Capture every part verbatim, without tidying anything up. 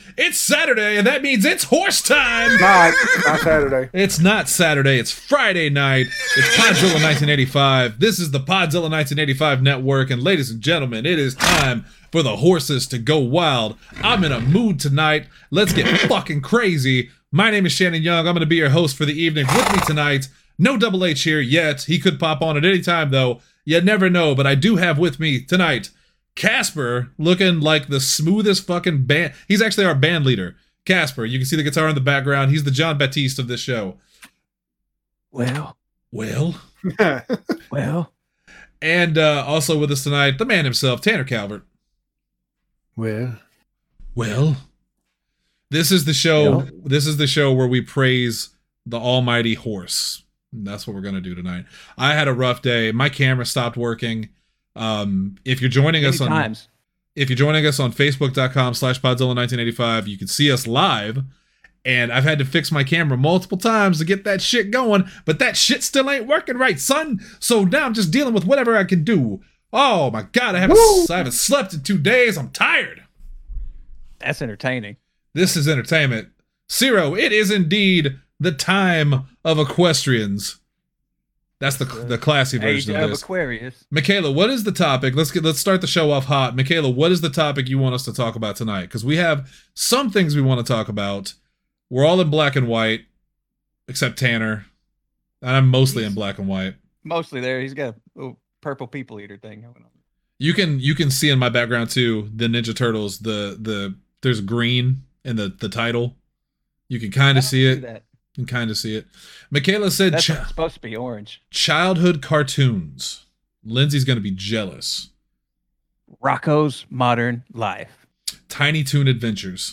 It's Saturday, and that means it's horse time. It's not, it's not Saturday. It's not Saturday. It's Friday night. It's Podzilla nineteen eighty-five. This is the Podzilla nineteen eighty-five Network, and ladies and gentlemen, it is time for the horses to go wild. I'm in a mood tonight. Let's get fucking crazy. My name is Shannon Young. I'm going to be your host for the evening. With me tonight, no Double H here yet. He could pop on at any time, though. You never know, but I do have with me tonight Casper, looking like the smoothest fucking band. He's actually our band leader. Casper, you can see the guitar in the background. He's the John Baptiste of this show. Well. Well. well. And uh, also with us tonight, the man himself, Tanner Calvert. Well. Well. This is the show. Yeah. This is the show where we praise the almighty horse. And that's what we're going to do tonight. I had a rough day. My camera stopped working. Um, if you're joining Many us on times. if you're joining us on facebook.com slash Podzilla nineteen eighty-five, you can see us live. And I've had to fix my camera multiple times to get that shit going, but that shit still ain't working right, son. So now I'm just dealing with whatever I can do. Oh my god, I haven't I haven't slept in two days. I'm tired. That's entertaining. This is entertainment. Zero, it is indeed the time of equestrians. That's the the classy version Age of of this. Aquarius. Michaela, what is the topic? Let's get let's start the show off hot. Michaela, what is the topic you want us to talk about tonight? Because we have some things we want to talk about. We're all in black and white, except Tanner, and I'm mostly in black and white. Mostly there. He's got a little purple people eater thing going on. You can you can see in my background too the Ninja Turtles. The the there's green in the the title. You can kind of see it. That. You can kind of see it. Michaela said That's chi- supposed to be orange. childhood cartoons. Lindsay's gonna be jealous. Rocco's Modern Life. Tiny Toon Adventures.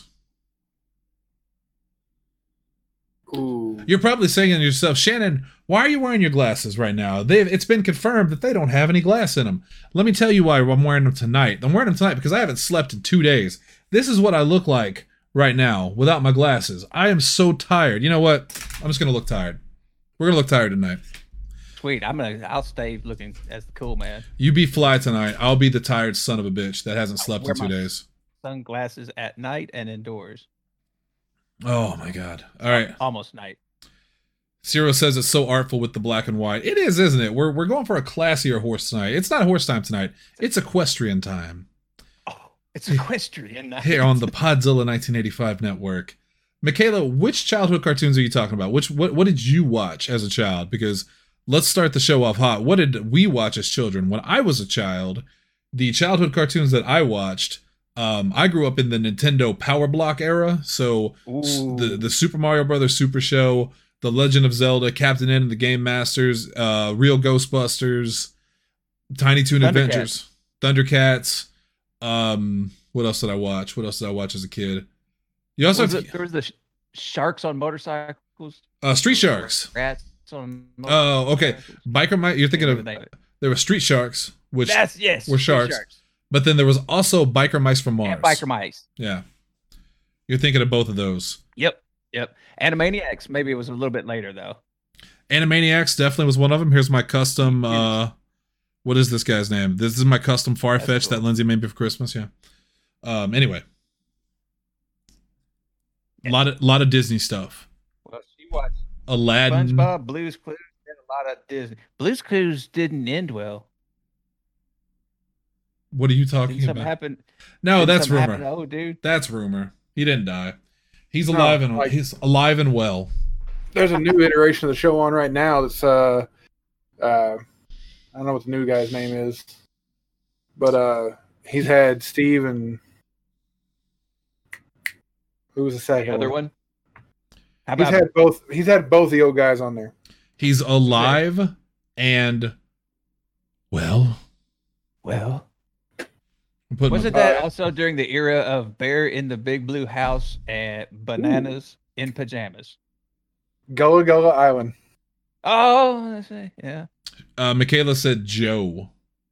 Ooh. You're probably saying to yourself, Shannon, why are you wearing your glasses right now? They've, it's been confirmed that they don't have any glass in them. Let me tell you why I'm wearing them tonight. I'm wearing them tonight because I haven't slept in two days. This is what I look like right now without my glasses. I am so tired. You know what? I'm just going to look tired. We're going to look tired tonight. Sweet. I'm gonna. I'll stay looking as the cool man. You be fly tonight. I'll be the tired son of a bitch that hasn't slept Wear in two my days. Sunglasses at night and indoors. Oh my God. All right. Almost night. Zero says it's so artful with the black and white. It is, isn't it? We're we're going for a classier horse tonight. It's not horse time tonight. It's equestrian time. Oh, it's equestrian night. Here on the Podzilla nineteen eighty-five Network. Michaela, which childhood cartoons are you talking about? Which what what did you watch as a child? Because let's start the show off hot. What did we watch as children? When I was a child, the childhood cartoons that I watched, um, I grew up in the Nintendo Power Block era. So Ooh. the the Super Mario Brothers Super Show, The Legend of Zelda, Captain N and the Game Masters, uh, Real Ghostbusters, Tiny Toon Thundercats. Adventures, Thundercats. Um, what else did I watch? What else did I watch as a kid? You also Was have it- there was the sh- sharks on motorcycles. uh, Street Sharks. Rats on. Oh, okay. motorcycles. Biker Mike. You're thinking Can't of remember the name of it. there were Street Sharks, which That's yes. were Street sharks. But then there was also Biker Mice from Mars. And biker mice. Yeah. You're thinking of both of those. Yep. Yep. Animaniacs. Maybe it was a little bit later though. Animaniacs definitely was one of them. Here's my custom. Uh, what is this guy's name? This is my custom Farfetch cool. that Lindsay made me for Christmas. Yeah. Um. Anyway, a lot of lot of Disney stuff. Well, she watched Aladdin. SpongeBob, Blue's Clues, and a lot of Disney. Blue's Clues didn't end well. What are you Didn't talking something about? happen? No, didn't that's something rumor. happen to old dude. That's rumor. He didn't die. He's No, alive and like- he's alive and well. There's a new iteration of the show on right now that's uh uh I don't know what the new guy's name is. But uh he's had Steve and who was the second The other one? one. How He's about had both he's had both the old guys on there. He's alive and well. well? I'm putting Wasn't my- that Uh, also during the era of Bear in the Big Blue House and Bananas in Pajamas? Gullah Gullah Island. Oh, I see. Yeah. uh, Michaela said Joe.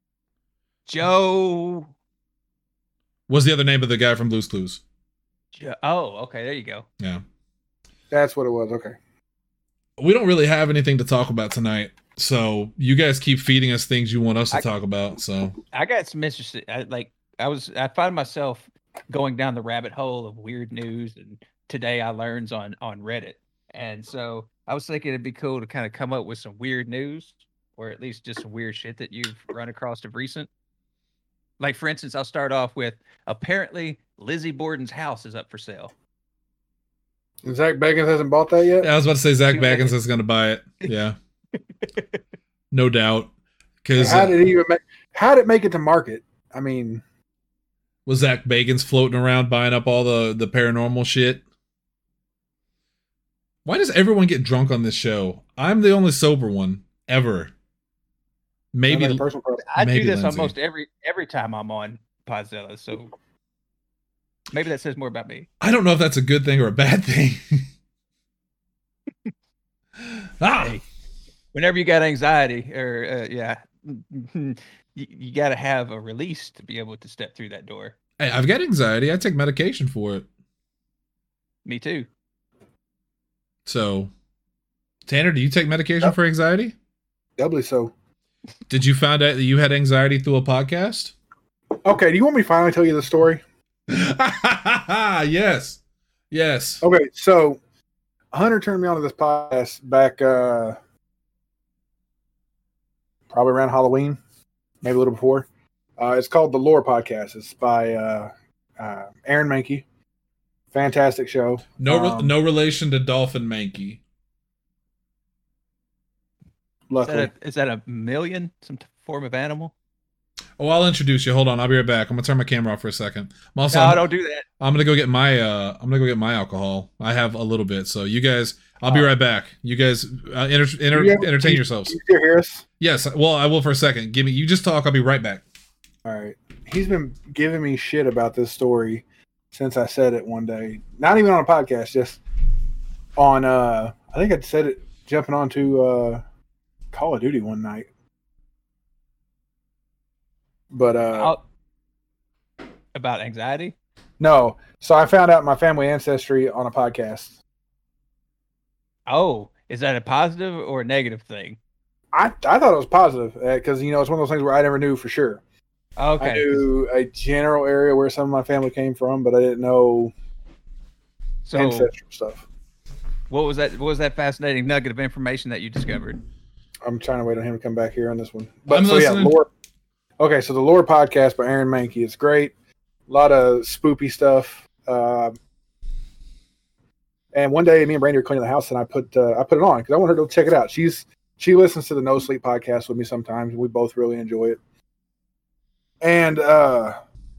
Joe. Was the other name of the guy from Blue's Clues? Jo- Oh, okay. There you go. Yeah. That's what it was. Okay. We don't really have anything to talk about tonight. So you guys keep feeding us things you want us to I- talk about. So I got some interesting. I, like I was, I find myself going down the rabbit hole of weird news and today I learns on on Reddit. And so I was thinking it'd be cool to kind of come up with some weird news, or at least just some weird shit that you've run across of recent. Like, for instance, I'll start off with apparently Lizzie Borden's house is up for sale. And Zach Bagans hasn't bought that yet? Yeah, I was about to say Zach Baggins is going to buy it. Yeah. No doubt. Because how did it even make? How did it make it to market? I mean, was Zach Bagans floating around buying up all the the paranormal shit? Why does everyone get drunk on this show? I'm the only sober one ever. Maybe like personal problem. I maybe do this Lindsay. almost every every time I'm on Podzilla, so maybe that says more about me. I don't know if that's a good thing or a bad thing. ah, Hey, whenever you got anxiety, or uh, yeah, you, you got to have a release to be able to step through that door. hey, I've got anxiety. I take medication for it. Me too. So, Tanner, do you take medication Yep. for anxiety? Doubly so. Did you find out that you had anxiety through a podcast? Okay, do you want me to finally tell you the story? Yes. Yes. Okay, so Hunter turned me on to this podcast back uh probably around Halloween, maybe a little before. Uh, it's called the Lore Podcast. It's by uh, uh, Aaron Mankey. Fantastic show. No, re- Um, no relation to Dolphin Mankey. Is Luckily, that, a, is that a million? Some t- form of animal? Oh, I'll introduce you. Hold on, I'll be right back. I'm gonna turn my camera off for a second. I'm also, No, I'm, don't do that. I'm gonna go get my, uh, I'm gonna go get my alcohol. I have a little bit, so you guys, I'll be Oh. right back. You guys, uh, enter, enter, You have- entertain you- yourselves. you still hear us? Yes, well, I will for a second. Give me, you just talk. I'll be right back. All right. He's been giving me shit about this story since I said it one day. Not even on a podcast, just on uh I think I said it jumping onto uh Call of Duty one night. But uh I'll- about anxiety? no. So I found out my family ancestry on a podcast. Oh, is that a positive or a negative thing? I I thought it was positive because you know it's one of those things where I never knew for sure. Okay. I knew a general area where some of my family came from, but I didn't know So ancestral stuff. what was that? What was that fascinating nugget of information that you discovered? I'm trying to wait on him to come back here on this one. But I'm so yeah, listening. lore. Okay, so the Lore Podcast by Aaron Mankey. It's great. A lot of spoopy stuff. Uh, and one day, me and Brandy were cleaning the house, and I put uh, I put it on because I want her to check it out. She's she listens to the No Sleep podcast with me sometimes, and we both really enjoy it. And uh,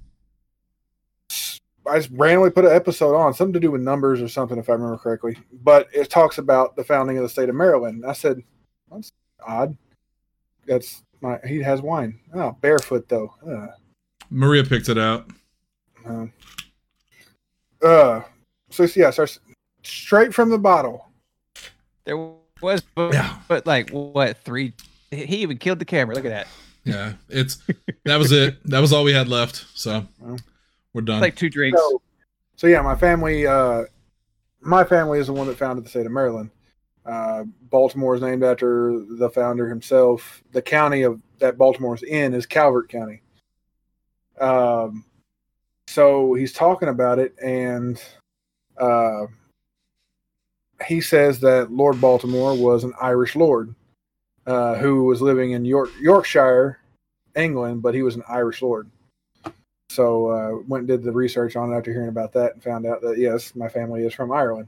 I just randomly put an episode on, something to do with numbers or something, if I remember correctly. But it talks about the founding of the state of Maryland. And I said, that's odd. That's my, he has wine. Oh, barefoot though. Uh, Maria picked it out. uh, uh so yeah, starts straight from the bottle. There was, but, Yeah. but like what three? He even killed the camera. Look at that. Yeah, it's that was it. That was all we had left. So Well. we're done. It's like two drinks. So, so yeah, my family, uh, my family is the one that founded the state of Maryland. Uh, Baltimore is named after the founder himself. The county of that Baltimore's in is Calvert County. Um, so he's talking about it, and uh, he says that Lord Baltimore was an Irish lord uh, who was living in York, Yorkshire, England, but he was an Irish lord. So uh, went and did the research on it after hearing about that and found out that, yes, my family is from Ireland.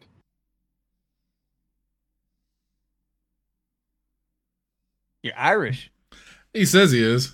You're Irish. He says he is.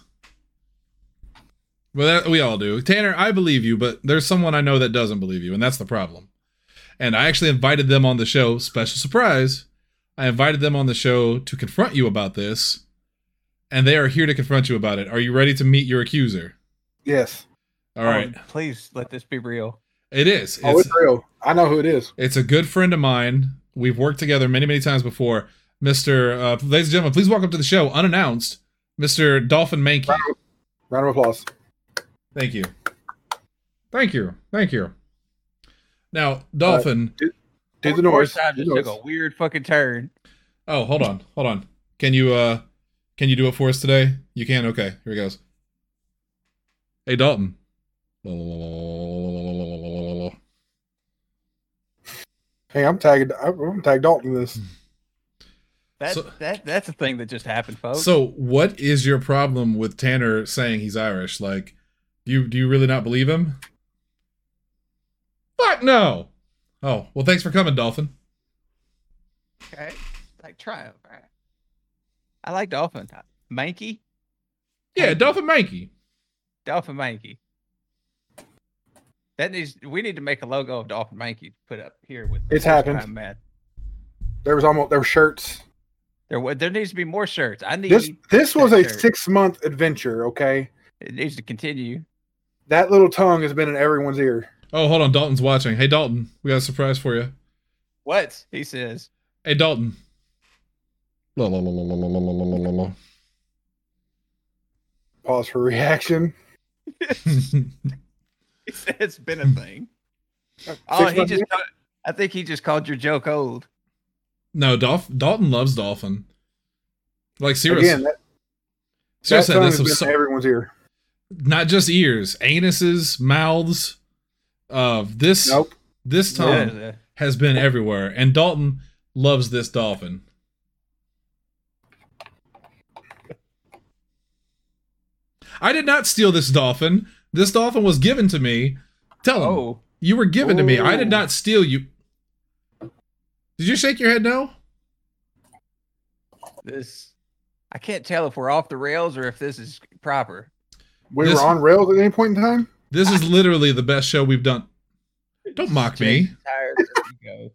Well, that, we all do. Tanner, I believe you, but there's someone I know that doesn't believe you, and that's the problem. And I actually invited them on the show. Special surprise. I invited them on the show to confront you about this, and they are here to confront you about it. Are you ready to meet your accuser? Yes. All right. Oh, please let this be real. It is. Oh, It's, it's real. I know who it is. it's a good friend of mine. We've worked together many, many times before. Mister Uh, ladies and gentlemen, please welcome to the show, unannounced, Mister Dolphin Mankey. Round of applause. Thank you. Thank you. Thank you. Now, Dolphin. Do the noise. Time Do just the took noise. a weird fucking turn. Oh, hold on. Hold on. Can you uh can you do it for us today? You can? Okay. Here he goes. Hey Dalton. Hey, I'm tagged. I'm tagged Dalton in this. That, So- that that's a thing that just happened, folks. So, what is your problem with Tanner saying he's Irish? Like, do you do you really not believe him? Fuck no. Oh well, thanks for coming, Dolphin. Okay, like triumph. Right? I like Dolphin. Mankey, Yeah, Dolphin Mankey. Dolphin Mankey. That needs. We need to make a logo of Dolphin Mankey to put up here with. It's happened. I'm mad. There was almost there were shirts. There, wa- there needs to be more shirts. I need. This this was that a shirt. six month adventure. Okay, It needs to continue. that little tongue has been in everyone's ear. Oh, hold on, Dalton's watching. Hey, Dalton, we got a surprise for you. What he says. Hey, Dalton. La, la, la, la, la, la, la, la, la, la. Pause for reaction. He said it's been a thing. Oh, Six he months just. in? Called, I think he just called your joke old. No, Dolph- Dalton loves Dolphin. Like seriously, Again, that, that seriously, tongue this has was been so, in everyone's ear. not just ears, anuses, mouths. Uh, this Nope. this tongue Yeah, the- has been everywhere, and Dalton loves this dolphin. I did not steal this dolphin. This dolphin was given to me. Tell him Oh, you were given to me. I did Ooh. not steal you. Did you shake your head no? this. I can't tell if we're off the rails or if this is proper. We This- were on rails at any point in time. This is literally the best show we've done. Don't mock me. Tired. There you go.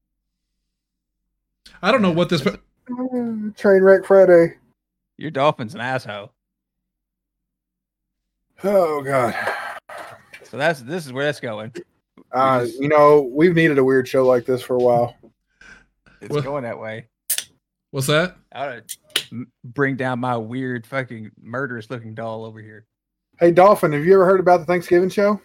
I don't know what this. Uh, Train wreck Friday. Your dolphin's an asshole. Oh God. So that's this is where that's going. Uh, just- you know, we've needed a weird show like this for a while. It's What? going that way. What's that? I ought to bring down my weird fucking murderous looking doll over here. Hey, Dolphin, have you ever heard about the Thanksgiving show?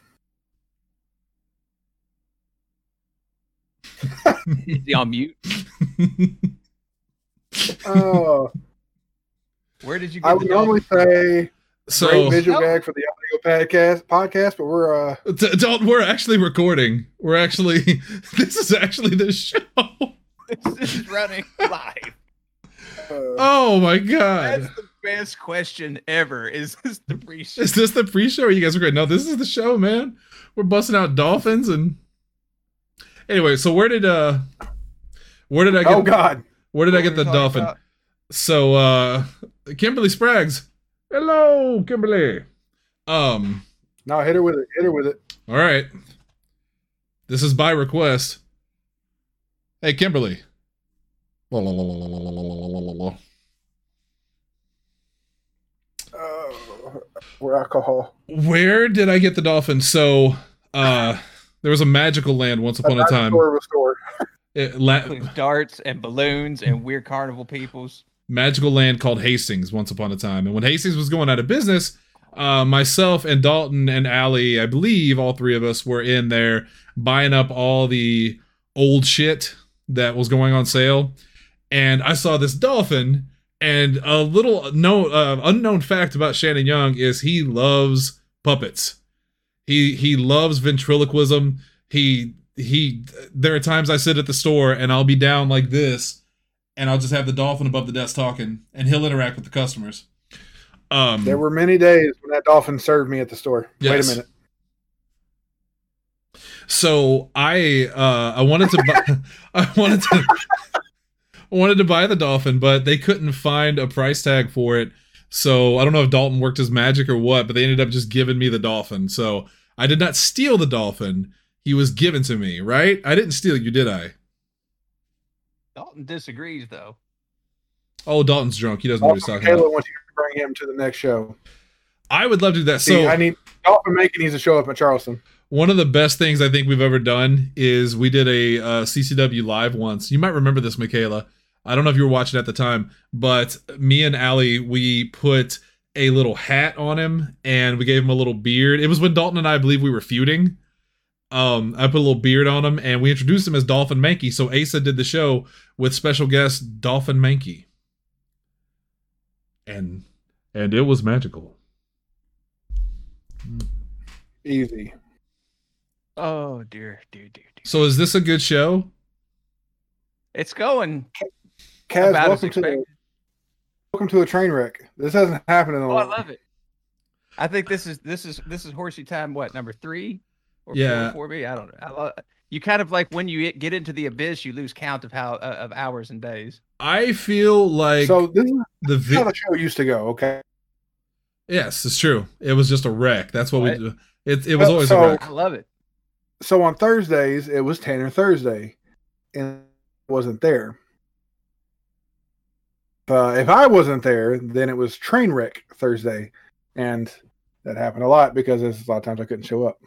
Is he on mute? Oh, Where did you get I the would dolphin? normally say great So, visual No. gag for the audio podcast, podcast, but we're uh, D- Dalton, we're actually recording. We're actually. This is actually the show. This is running live. uh Oh my god! That's the best question ever. Is this the pre-show? Is this the pre-show? Or you guys are great. No, this is the show, man. We're busting out dolphins and. Anyway, so where did uh, where did I get? oh God. Where did I What get were the we talking dolphin? about? So uh, Kimberly Spraggs. Hello, Kimberly. Um. No, hit her with it. Hit her with it. All right. This is by request. Hey, Kimberly. Oh, we're alcohol. Where did I get the dolphin? So, uh, there was a magical land once upon a time. Store of a store. It, la- Includes darts and balloons and weird carnival peoples. magical land called Hastings once upon a time. And when Hastings was going out of business, uh, myself and Dalton and Allie, I believe all three of us were in there buying up all the old shit that was going on sale. And I saw this dolphin. And a little no uh, unknown fact about Shannon Young is he loves puppets. He he loves ventriloquism. He he. There are times I sit at the store and I'll be down like this, and I'll just have the dolphin above the desk talking, and he'll interact with the customers. Um, There were many days when that dolphin served me at the store. Wait Yes. a minute. so I uh, I wanted to buy I wanted to I wanted to buy the dolphin, but they couldn't find a price tag for it. So I don't know if Dalton worked his magic or what, but they ended up just giving me the dolphin. So I did not steal the dolphin. He was given to me, right? I didn't steal you, did I? Dalton disagrees, though. Oh, Dalton's drunk. He doesn't know what he's Also, talking about. Kayla wants you to bring him to the next show. I would love to do that. See, So I need Dolphin Making needs to show up at Charleston. one of the best things I think we've ever done is we did a uh, C C W live once. You might remember this, Michaela. I don't know if you were watching at the time, but me and Allie, we put a little hat on him and we gave him a little beard. It was when Dalton and I, I believe we were feuding. Um, I put a little beard on him and we introduced him as Dolphin Mankey. So Asa did the show with special guest Dolphin Mankey. And and it was magical. Easy. Oh dear, dear, dear, dear. So is this a good show? It's going Kaz, about as welcome to the, expected. welcome to a train wreck. This hasn't happened in a Oh, I long. love it. I think this is this is this is horsey time. What, number three or Yeah. four for me? I don't know. I lo- you kind of like when you get into the abyss, you lose count of how uh, of hours and days. I feel like So this is the vi- how the show used to go. Okay. yes, it's true. It was just a wreck. That's what, What? we do. It it was So- always so- a wreck. I love it. So on Thursdays it was Tanner Thursday, and I wasn't there. Uh, if I wasn't there, then it was Trainwreck Thursday, and that happened a lot because there's a lot of times I couldn't show up.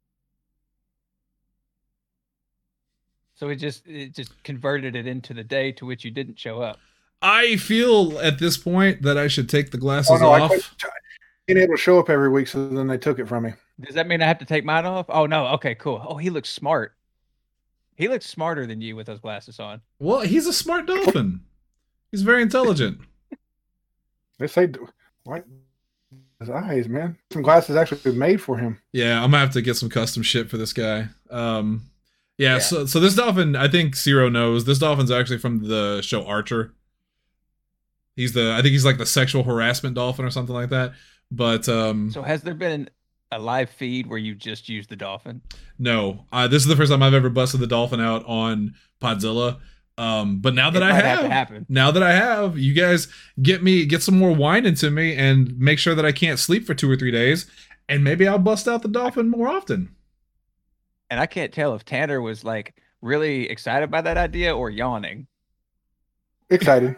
So it just it just converted it into the day to which you didn't show up. I feel at this point that I should take the glasses Oh no, I off. quit being able to show up every week, so then they took it from me. Does that mean I have to take mine off? Oh no. Okay, cool. Oh, he looks smart. He looks smarter than you with those glasses on. Well, he's a smart dolphin. He's very intelligent. They say, what? His eyes, man. Some glasses actually made for him. Yeah, I'm gonna have to get some custom shit for this guy. Um, yeah, Yeah. so so this dolphin, I think Zero knows. This dolphin's actually from the show Archer. He's the, I think he's like the sexual harassment dolphin or something like that. But um, So has there been a live feed where you just use the dolphin? no, uh, this is the first time I've ever busted the dolphin out on Podzilla. Um, but now that It I might have, have to happen. now that I have, you guys get me, get some more wine into me, and make sure that I can't sleep for two or three days, and maybe I'll bust out the dolphin more often. And I can't tell if Tanner was like really excited by that idea or yawning. Excited.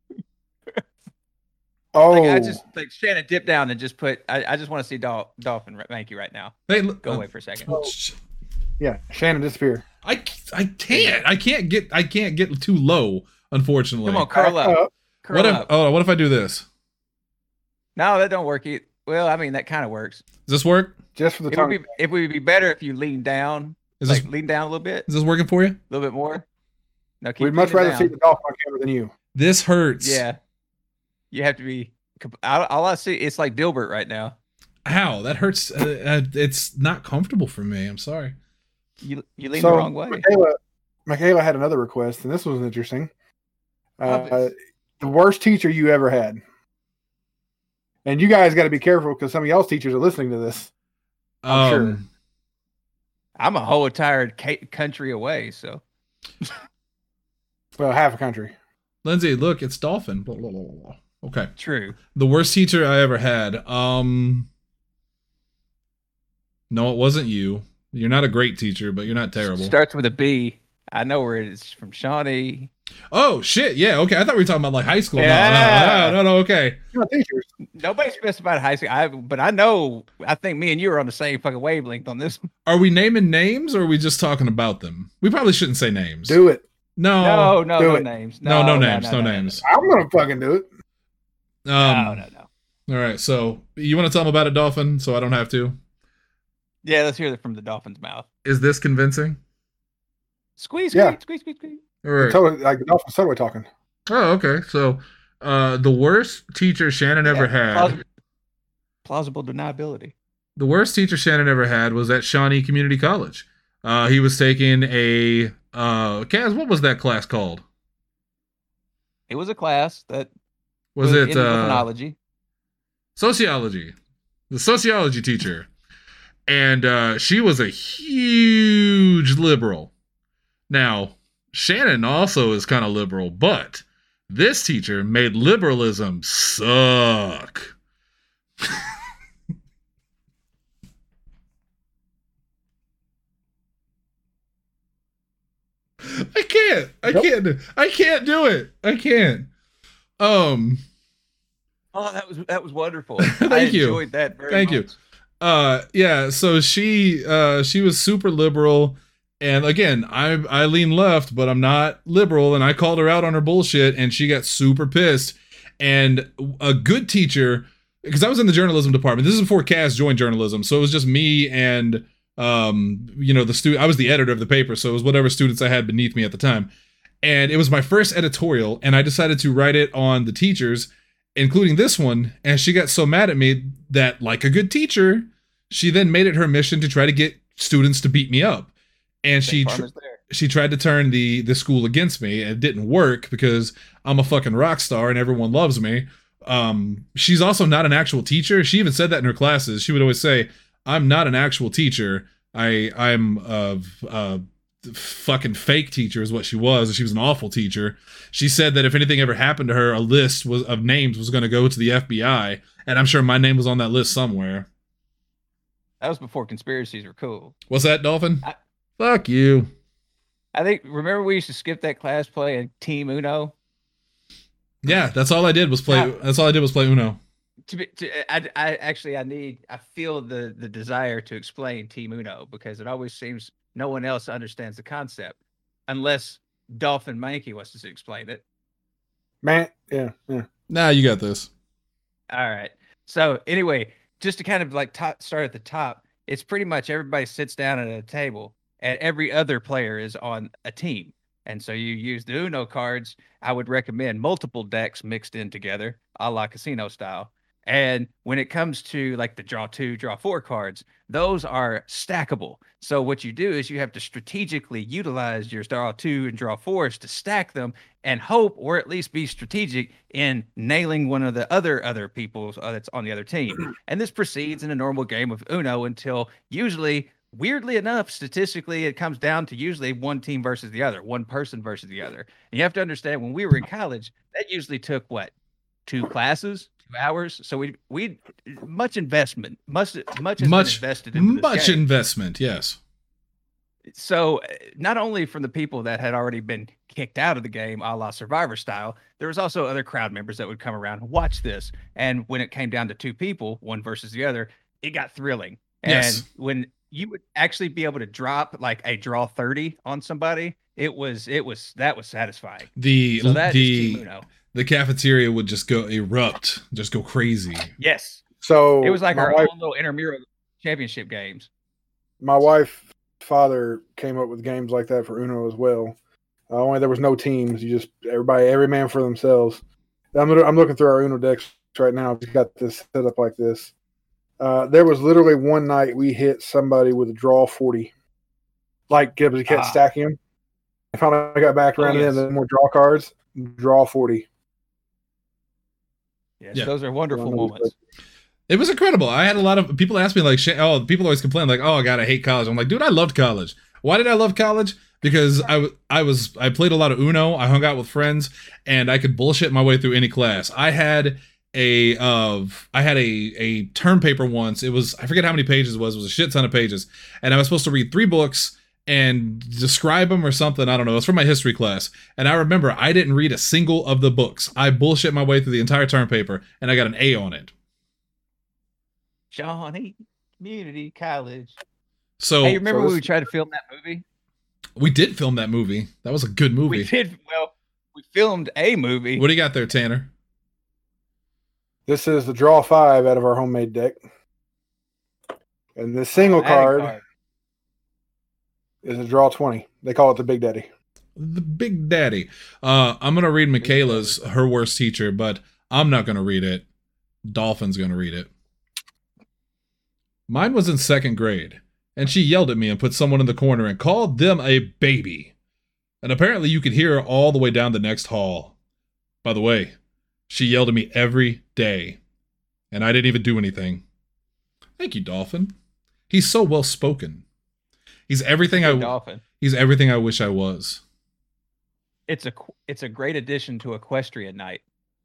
Oh, Like I just like Shannon dip down and just put. I, I just want to see Dol- Dolphin thank you right now. Hey, look, Go uh, away for a second. yeah. Shannon disappear. I, I can't I can't get I can't get too low, unfortunately. Come on, curl Back up. up. Curl What if up. oh what if I do this? No, that don't work. e- Well, I mean that kind of works. Does this work? Just for the It would tongue. be it would be better if you lean down, Is like this lean down a little bit, is this working for you? a little bit more. No, keep We'd much leaning rather see down. the dolphin on camera than you. This hurts. Yeah, you have to be. All all I see, it's like Dilbert right now. How? That hurts. Uh, uh, it's not comfortable for me. I'm sorry. You you lean So, the wrong way. Michaela, Michaela had another request, and this was interesting. Love Uh, it. the worst teacher you ever had. And you guys got to be careful because some of y'all's teachers are listening to this. I'm sure. Um, I'm a whole entire ca- country away, so Well, half a country. Lindsay, look, it's dolphin. Blah, blah, blah, blah. Okay. true. The worst teacher I ever had. Um. No, it wasn't you. You're not a great teacher, but you're not terrible. Starts with a B. I know where it is from. Shawnee. Oh shit! Yeah. Okay. I thought we were talking about like high school. No, Yeah. No, no, no, no. Okay. You're not teachers. Nobody specified high school. I, but I know. I think me and you are on the same fucking wavelength on this. Are we naming names or are we just talking about them? We probably shouldn't say names. Do it. No. No, no, do no it. names. No, no, No, names. No, names. I'm going to fucking do it. Um, No, no, no. All right. So you want to tell them about a dolphin so I don't have to? Yeah, let's hear it from the dolphin's mouth. Is this convincing? Squeeze, Yeah. squeeze, squeeze, squeeze, squeeze. All right. Totally, like the dolphin subway talking. Oh, okay. So uh, the worst teacher Shannon ever had. Plausible, plausible deniability. The worst teacher Shannon ever had was at Shawnee Community College. Uh, he was taking a uh, Kaz. What was that class called? It was a class that Was was it in uh, phonology. sociology? The sociology teacher, and uh, she was a huge liberal. Now Shannon also is kind of liberal, but this teacher made liberalism suck. I can't. I Nope. can't. do- I can't do it. I can't. Um. Oh, that was that was wonderful. I Thank you. enjoyed that very Thank you. much. Uh. Yeah. So she. Uh. She was super liberal, and again, I I lean left, but I'm not liberal, and I called her out on her bullshit, and she got super pissed. And a good teacher, because I was in the journalism department. This is before Cass joined journalism, so it was just me and um you know the student. I was the editor of the paper, so it was whatever students I had beneath me at the time. And it was my first editorial, and I decided to write it on the teachers, including this one. And she got so mad at me that, like a good teacher, She then made it her mission to try to get students to beat me up. And she tr- she tried to turn the, the school against me, and it didn't work because I'm a fucking rock star and everyone loves me. Um, she's also not an actual teacher. She even said that in her classes. She would always say, I'm not an actual teacher. I, I'm a, a fucking fake teacher is what she was. She was an awful teacher. She said that if anything ever happened to her, a list was of names was going to go to the F B I. And I'm sure my name was on that list somewhere. That was before conspiracies were cool. What's that, Dolphin? I, Fuck you. I think, remember we used to skip that class playing Team Uno? Yeah, that's all I did was play. Now, that's all I did was play Uno. To be, to, I, I actually, I need, I feel the, the desire to explain Team Uno because it always seems no one else understands the concept unless Dolphin Mankey wants to explain it. Man, yeah, yeah. Nah, you got this. All right. So anyway, just to kind of like top, start at the top, it's pretty much everybody sits down at a table and every other player is on a team. And so you use the Uno cards. I would recommend multiple decks mixed in together, a la casino style. And when it comes to like the draw two, draw four cards, those are stackable. So what you do is you have to strategically utilize your draw two and draw fours to stack them and hope, or at least be strategic in nailing one of the other other people uh, that's on the other team. And this proceeds in a normal game of Uno until usually, weirdly enough, statistically, it comes down to usually one team versus the other, one person versus the other. And you have to understand when we were in college, that usually took what, two classes? Hours, so we we much investment, much much has much been invested in much game. investment, yes. So not only from the people that had already been kicked out of the game, a la Survivor style, there was also other crowd members that would come around and watch this. And when it came down to two people, one versus the other, it got thrilling. And yes. when you would actually be able to drop like a draw thirty on somebody, it was it was that was satisfying. The so that the. is Team Uno. The cafeteria would just go erupt, just go crazy. Yes. So it was like our wife, own little intramural championship games. My wife's father came up with games like that for Uno as well. Uh, only there was no teams. You just everybody, every man for themselves. I'm I'm looking through our Uno decks right now. We've got this set up like this. Uh, there was literally one night we hit somebody with a draw forty. Like Gibbs kept ah. stacking them. I finally got back around oh, yes. in, and more draw cards. Draw forty. Yes, yeah, those are wonderful moments. It was incredible. I had a lot of people ask me like, oh, people always complain like, oh, God, I hate college. I'm like, dude, I loved college. Why did I love college? Because I, I was I played a lot of Uno. I hung out with friends, and I could bullshit my way through any class. I had a of I had a a term paper once. It was I forget how many pages it was. It was a shit ton of pages, and I was supposed to read three books and describe them or something. I don't know. It's from my history class. And I remember I didn't read a single of the books. I bullshit my way through the entire term paper, and I got an A on it. Shawnee Community College. So, hey, remember so when we tried to film that movie? We did film that movie. That was a good movie. We did. Well, we filmed a movie. What do you got there, Tanner? This is the draw five out of our homemade deck. And the single oh, card, card is a draw twenty. They call it the Big Daddy. The Big Daddy. Uh, I'm going to read Michaela's, her worst teacher, but I'm not going to read it. Dolphin's going to read it. Mine was in second grade, and she yelled at me and put someone in the corner and called them a baby. And apparently you could hear her all the way down the next hall. By the way, she yelled at me every day, and I didn't even do anything. Thank you, Dolphin. He's so well spoken. He's everything I Dolphin. He's everything I wish I was. It's a it's a great addition to Equestrian Night.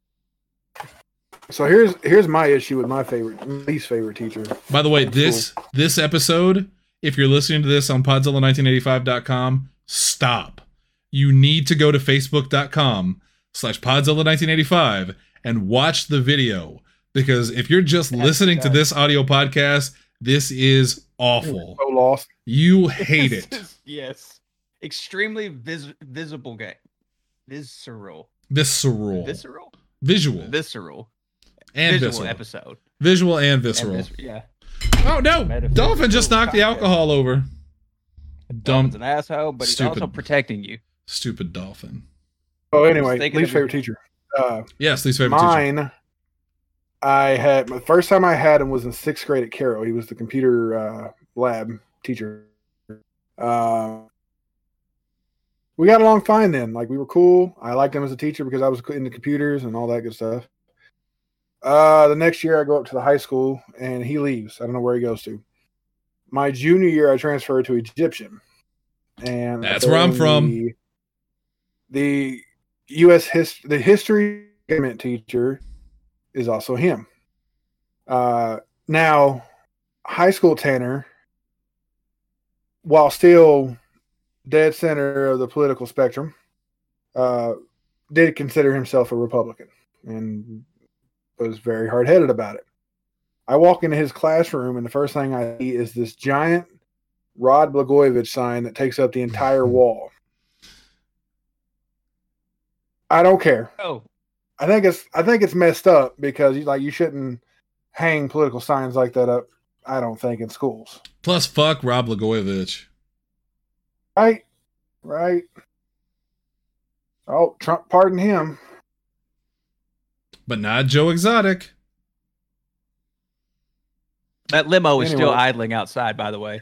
So here's here's my issue with my favorite least favorite teacher. By the way, this cool. this episode, if you're listening to this on podzilla nineteen eighty-five dot com, stop. You need to go to facebook dot com slash podzilla nineteen eighty-five and watch the video, because if you're just That's listening to this audio podcast, this is awful. So lost. You hate it. Yes. Extremely vis- visible game. Visceral. Visceral. Visceral. Visual. Visceral. And visual visceral. episode. Visual and visceral. And vis- yeah. Oh no! Dolphin just knocked the alcohol over. Dolphin's an asshole, but Stupid. he's also protecting you. Stupid Dolphin. Oh, anyway, least favorite teacher. Uh, yes, least favorite mine, teacher. Mine, I had my first time I had him was in sixth grade at Carroll. He was the computer uh, lab teacher. Uh, we got along fine then. Like, we were cool. I liked him as a teacher because I was into computers and all that good stuff. Uh, the next year I go up to the high school and he leaves. I don't know where he goes to. My junior year I transferred to Egyptian. And that's where I'm from. The, the U S history, the history teacher is also him. Uh, now, high school Tanner, while still dead center of the political spectrum, uh, did consider himself a Republican and was very hard-headed about it. I walk into his classroom, and the first thing I see is this giant Rod Blagojevich sign that takes up the entire wall. I don't care. Oh, I think it's I think it's messed up because like you shouldn't hang political signs like that up. I don't think in schools. Plus, fuck Rod Blagojevich. Right, right. Oh, Trump pardoned him, but not Joe Exotic. That limo is Anyway. still idling outside, by the way.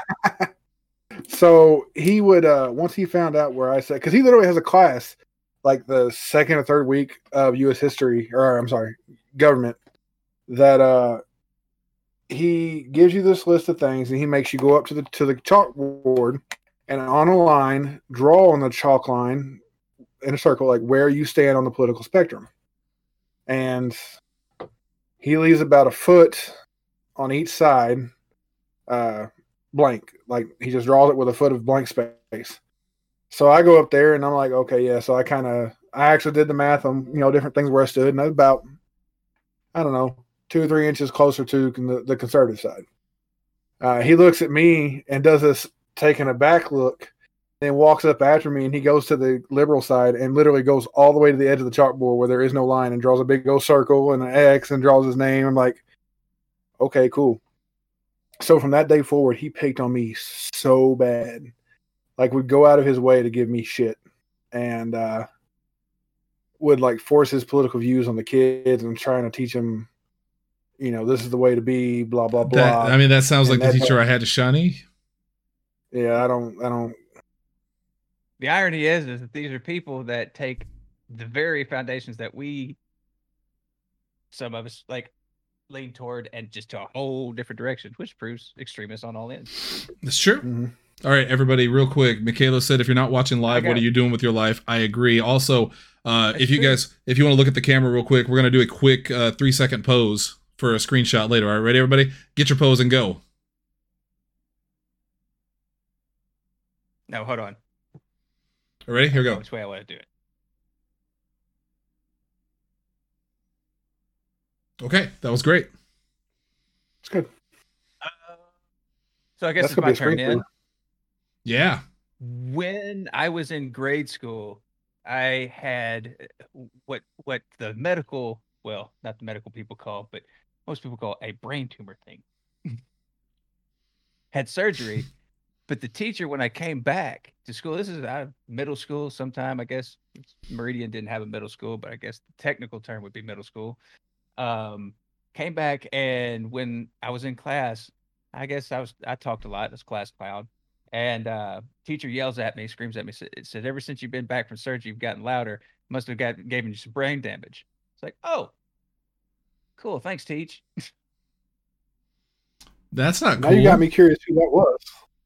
So he would uh, once he found out where I said, because he literally has a class like the second or third week of U S history, or I'm sorry, government, that uh, he gives you this list of things and he makes you go up to the to the chalkboard and on a line, draw on the chalk line in a circle, like where you stand on the political spectrum. And he leaves about a foot on each side uh, blank. Like he just draws it with a foot of blank space. So I go up there and I'm like, okay, yeah. So I kind of, I actually did the math on, you know, different things where I stood, and I was about, I don't know, two or three inches closer to the, the conservative side. Uh, he looks at me and does this taking a back look, and walks up after me, and he goes to the liberal side and literally goes all the way to the edge of the chalkboard where there is no line and draws a big old circle and an X and draws his name. I'm like, okay, cool. So from that day forward, he picked on me so bad. Like, would go out of his way to give me shit, and uh, would like force his political views on the kids and trying to teach them, you know, this is the way to be, blah, blah, blah. That, I mean, that sounds And like the that- teacher I had to Shawnee. Yeah, I don't, I don't, The irony is, is that these are people that take the very foundations that we, some of us, like, lean toward, and just to a whole different direction, which proves extremists on all ends. That's true. mhm. All right, everybody, real quick. Michaela said, if you're not watching live, I what got are it. you doing with your life? I agree. Also, uh, That's if you true. guys, if you want to look at the camera real quick, we're going to do a quick uh, three second pose for a screenshot later. All right, ready, everybody? Get your pose and go. No, hold on. All right, here we go. Which way I want to do it. Okay, that was great. It's good. So I guess That's it's gonna my be a turn in. sprinkler. Yeah. When I was in grade school, I had uh, what what the medical, well, not the medical people call, but most people call a brain tumor thing. Had surgery, but the teacher, when I came back to school, this is out of middle school sometime, I guess. Meridian didn't have a middle school, but I guess the technical term would be middle school. Um, came back, and when I was in class, I guess I was I talked a lot. This class clown. And uh, teacher yells at me, screams at me, sa- it said, ever since you've been back from surgery, you've gotten louder. Must have got given you some brain damage. It's like, oh, cool. Thanks, teach. That's not Now cool. you got me curious who that was.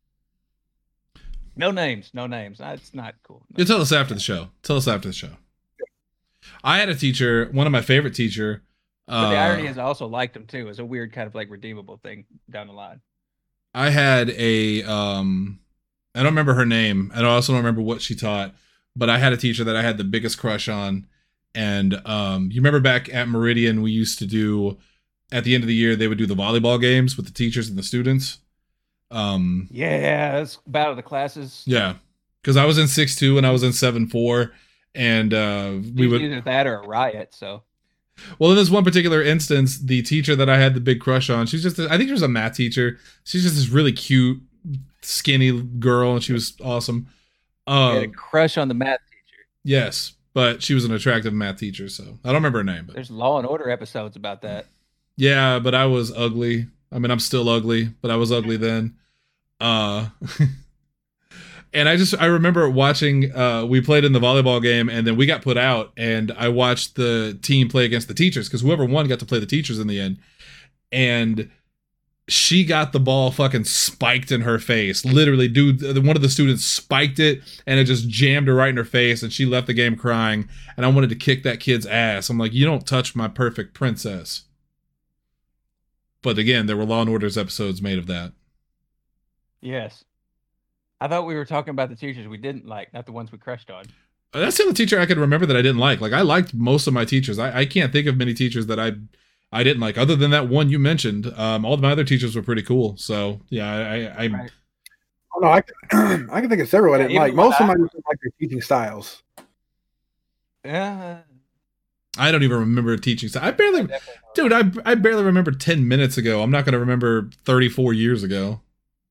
No names, no names. Uh, It's not cool. No. You tell us after the show. Tell us after the show. I had a teacher, one of my favorite teacher. But Uh, the irony is, I also liked him too. It's a weird kind of like redeemable thing down the line. I had a um I don't remember her name. I also don't remember what she taught, but I had a teacher that I had the biggest crush on. And um you remember back at Meridian, we used to do, at the end of the year, they would do the volleyball games with the teachers and the students. Um Yeah, it's battle of the classes. yeah, because I was in six two and I was in seven four, and uh we It's would either that or a riot. So Well, in this one particular instance, the teacher that I had the big crush on, she's just, I think she was a math teacher. She's just this really cute, skinny girl, and she was awesome. I had Uh, a crush on the math teacher. yes, but she was an attractive math teacher. So I don't remember her name. But There's Law and Order episodes about that. yeah, but I was ugly. I mean, I'm still ugly, but I was ugly then. Uh, and I just I remember watching. Uh, we played in the volleyball game, and then we got put out, and I watched the team play against the teachers because whoever won got to play the teachers in the end, and she got the ball fucking spiked in her face. Literally, dude, one of the students spiked it and it just jammed her right in her face and she left the game crying. And I wanted to kick that kid's ass. I'm like, you don't touch my perfect princess. But again, there were Law and Order's episodes made of that. Yes. I thought we were talking about the teachers we didn't like, not the ones we crushed on. That's the only teacher I could remember that I didn't like. Like, I liked most of my teachers. I, I can't think of many teachers that I I didn't like, other than that one you mentioned. Um, all of my other teachers were pretty cool. So yeah, I, I, I right. Oh no, I can, I can think of several I didn't yeah, like. Most of them I didn't like their teaching styles. Yeah, I don't even remember teaching. I barely, dude, I I barely remember ten minutes ago. I'm not going to remember thirty-four years ago.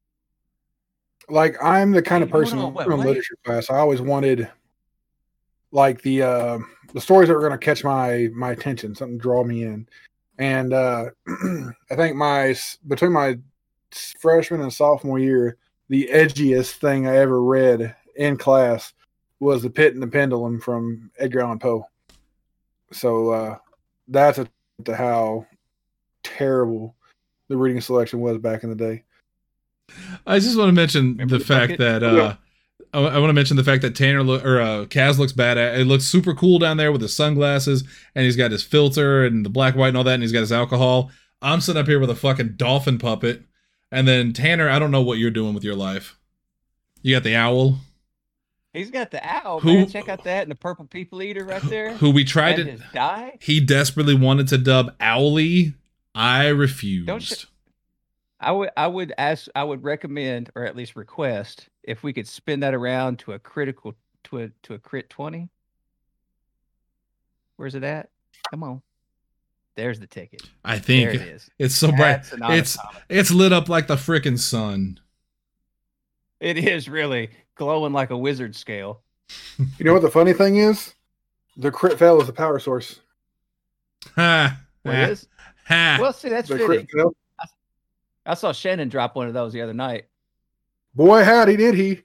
Like, I'm the kind of Hold person on, what, from what? literature class. I always wanted, like, the uh, the stories that were going to catch my my attention, something to draw me in. And uh, I think my between my freshman and sophomore year, the edgiest thing I ever read in class was The Pit and the Pendulum from Edgar Allan Poe. So uh, that's a, to how terrible the reading selection was back in the day. I just want to mention Remember the the fact bucket? that uh, I, I want to mention the fact that Tanner lo- or uh, Kaz looks bad. It looks super cool down there with his sunglasses, and he's got his filter and the black, white, and all that, and he's got his alcohol. I'm sitting up here with a fucking dolphin puppet, and then Tanner, I don't know what you're doing with your life. You got the owl. He's got the owl, Who- man. Check out that and the purple people eater right there. Who we tried and to. his die. He desperately wanted to dub Owly. I refused. Don't sh- I would I would ask I would recommend or at least request if we could spin that around to a critical to a to a crit twenty. Where's it at? Come on. There's the ticket. I think There it is. it's so bright. That's an honest It's comment. it's lit up like the frickin' sun. It is really glowing like a wizard scale. You know what the funny thing is? The crit fail is the power source. Ha. What ha, it is? ha. Well, see, that's The fitting. crit fail. I saw Shannon drop one of those the other night. Boy, howdy did he.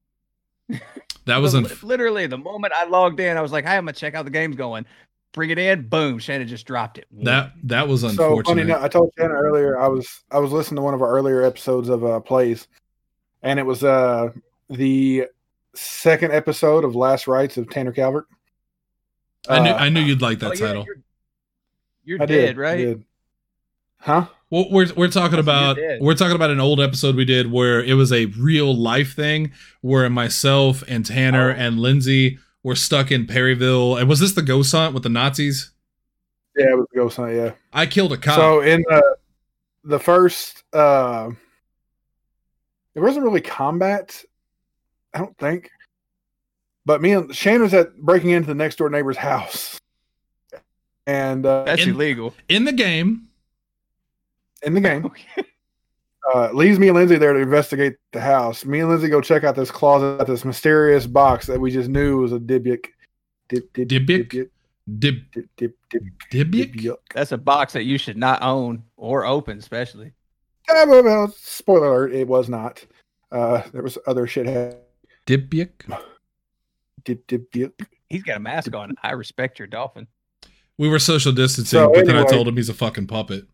That was Li- un- literally the moment I logged in, I was like, "Hey, I'm gonna check out the game's going." Bring it in, boom! Shannon just dropped it. that that was So unfortunate. funny enough, I told Shannon earlier I was I was listening to one of our earlier episodes of uh, plays, and it was uh the second episode of Last Rites of Tanner Calvert. I knew Uh, I knew you'd like that Oh, yeah, title. You're, you're I dead, did, right? I did. Huh? Well, we're we're talking I said about you're dead. we're talking about an old episode we did where it was a real life thing where myself and Tanner Oh. and Lindsay were stuck in Perryville. And was this the ghost hunt with the Nazis? Yeah, it was the Ghost Hunt. Yeah. I killed a cop. So in the the first, uh, there wasn't really combat, I don't think. But me and Shannon's at breaking into the next door neighbor's house, and uh, That's In- illegal. in the game, in the game, uh, leaves me and Lindsay there to investigate the house. Me and Lindsay go check out this closet, this mysterious box that we just knew was a Dybbuk. Dib, dib, Dybbuk? Dybbuk, Dib dib, dib, dib, Dybbuk? Dybbuk. That's a box that you should not own or open, especially. Ah, well, well, spoiler alert, it was not. Uh, there was other shit happening. Dybbuk? Dib, dib, dib. He's got a mask on. I respect your dolphin. We were social distancing, So but then I anyway- told him he's a fucking puppet.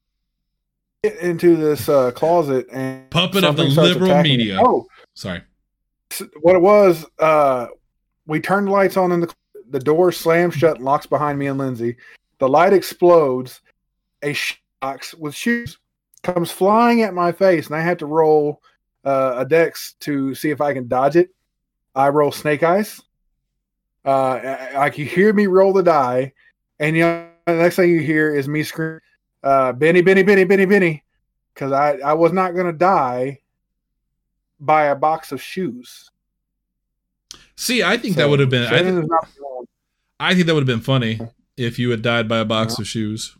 Get into this uh, closet and Puppet of the something starts liberal attacking media. me. Oh, Sorry. s- what it was, uh, we turned the lights on and the the door slams shut and locks behind me and Lindsay. The light explodes. A box with shoes comes flying at my face, and I had to roll uh, a dex to see if I can dodge it. I roll snake eyes. Uh, I, I can hear me roll the die, and you know, the next thing you hear is me scream, uh, "Benny, Benny, Benny, Benny, Benny," because I, I was not going to die by a box of shoes. See, I think So, that would have been. I, Shannon th- is not the one. I think that would have been funny if you had died by a box Yeah. of shoes.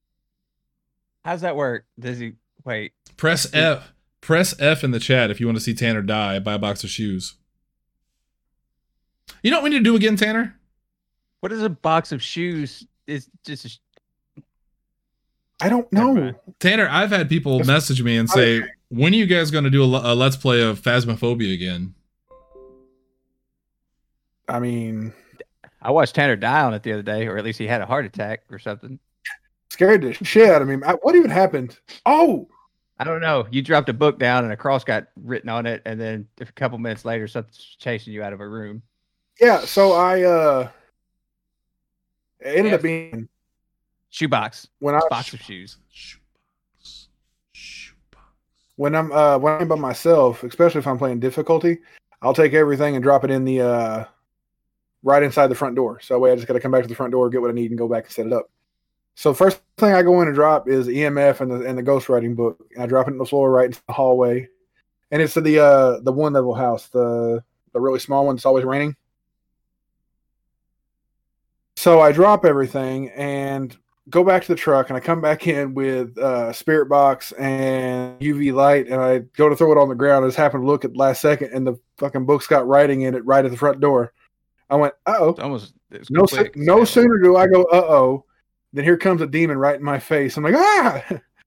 How's that work? Does he wait? Press F. Press F in the chat if you want to see Tanner die by a box of shoes. You know what we need to do again, Tanner? What is a box of shoes? Is just. A, I don't Never know. mind. Tanner, I've had people That's- message me and say, when are you guys going to do a, a let's play of Phasmophobia again? I mean, I watched Tanner die on it the other day, or at least he had a heart attack or something. scared the shit out of me. I, what even happened? Oh, I don't know. You dropped a book down and a cross got written on it, and then a couple minutes later, something's chasing you out of a room. yeah. So I uh, it ended Yeah. up being Shoebox. when I Box of shoes. Shoebox. Shoebox. when I'm uh when I'm by myself, especially if I'm playing difficulty, I'll take everything and drop it in the uh right inside the front door. So that way I just got to come back to the front door, get what I need, and go back and set it up. So first thing I go in and drop is E M F and the and the ghostwriting book. And I drop it in the floor right into the hallway, and it's the uh the one level house, the the really small one that's always raining. So I drop everything and go back to the truck, and I come back in with uh, Spirit Box and U V light, and I go to throw it on the ground. I just happened to look at the last second, and the fucking book's got writing in it right at the front door. I went, uh-oh. It's almost it's No, so, quick. no sooner do I go, uh-oh, then here comes a demon right in my face. I'm like, ah!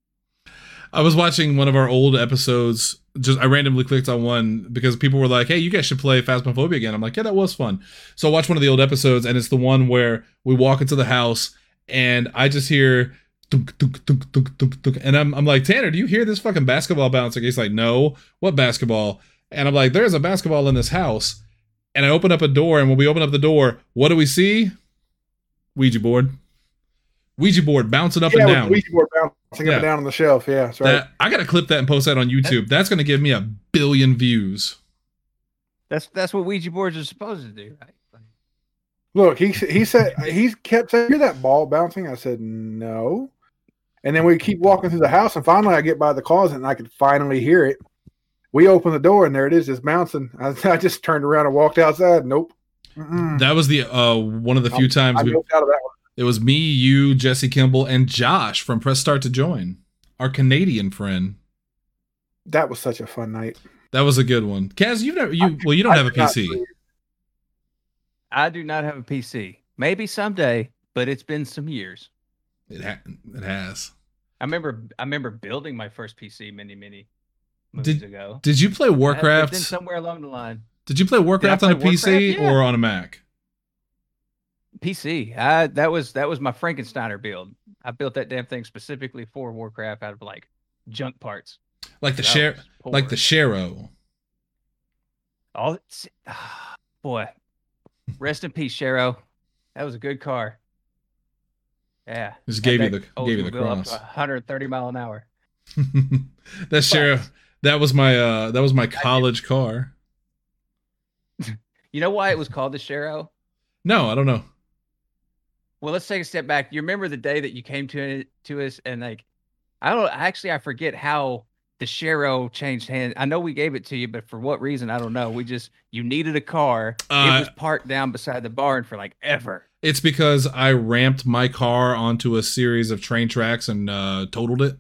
I was watching one of our old episodes. Just I randomly clicked on one because people were like, "Hey, you guys should play Phasmophobia again." I'm like, "Yeah, that was fun." So I watched one of the old episodes, and it's the one where we walk into the house, and I just hear, dunk, dunk, dunk, dunk, dunk, dunk, and I'm I'm like, "Tanner, do you hear this fucking basketball bouncing?" He's like, "No, what basketball?" And I'm like, "There's a basketball in this house." And I open up a door, and when we open up the door, what do we see? Ouija board. Ouija board bouncing up yeah, and with down. the Ouija board bouncing Yeah. up and down on the shelf. Yeah, that's right. That, I gotta clip that and post that on YouTube. That's gonna give me a billion views. That's that's what Ouija boards are supposed to do, right? Like, Look, he he said he kept saying, "Hear that ball bouncing?" I said, "No." And then we keep walking through the house, and finally I get by the closet, and I could finally hear it. We open the door, and there it is, just bouncing. I, I just turned around and walked outside. Nope. Mm-mm. That was the uh one of the few times I we, moved out of that one. it was me, you, Jesse Kimball, and Josh from Press Start to Join, our Canadian friend. That was such a fun night. That was a good one. Kaz, you've never you well you don't I have a did not P C. believe- I do not have a P C. Maybe someday, but it's been some years. It ha- it has. I remember I remember building my first P C many many moons Did- ago. Did you play Uh, but Warcraft? Then somewhere along the line, Did you play Warcraft on a play P C Warcraft? Yeah. or on a Mac? P C. I, that was that was my Frankensteiner build. I built that damn thing specifically for Warcraft out of like junk parts. Like the That share was poor. like the Shero. All it's- ah, boy, rest in peace, Shero. That was a good car. Yeah, Just had gave you that the gave you the Oldsmobile up to cross. one hundred thirty mile an hour. That Shero that was my uh that was my college car. You know why it was called the Shero? No, I don't know. Well, let's take a step back. You remember the day that you came to to us and like, I don't actually I forget how the Shero changed hands. I know we gave it to you, but for what reason I don't know. We just you needed a car. Uh, it was parked down beside the barn for like ever. It's because I ramped my car onto a series of train tracks and uh, totaled it.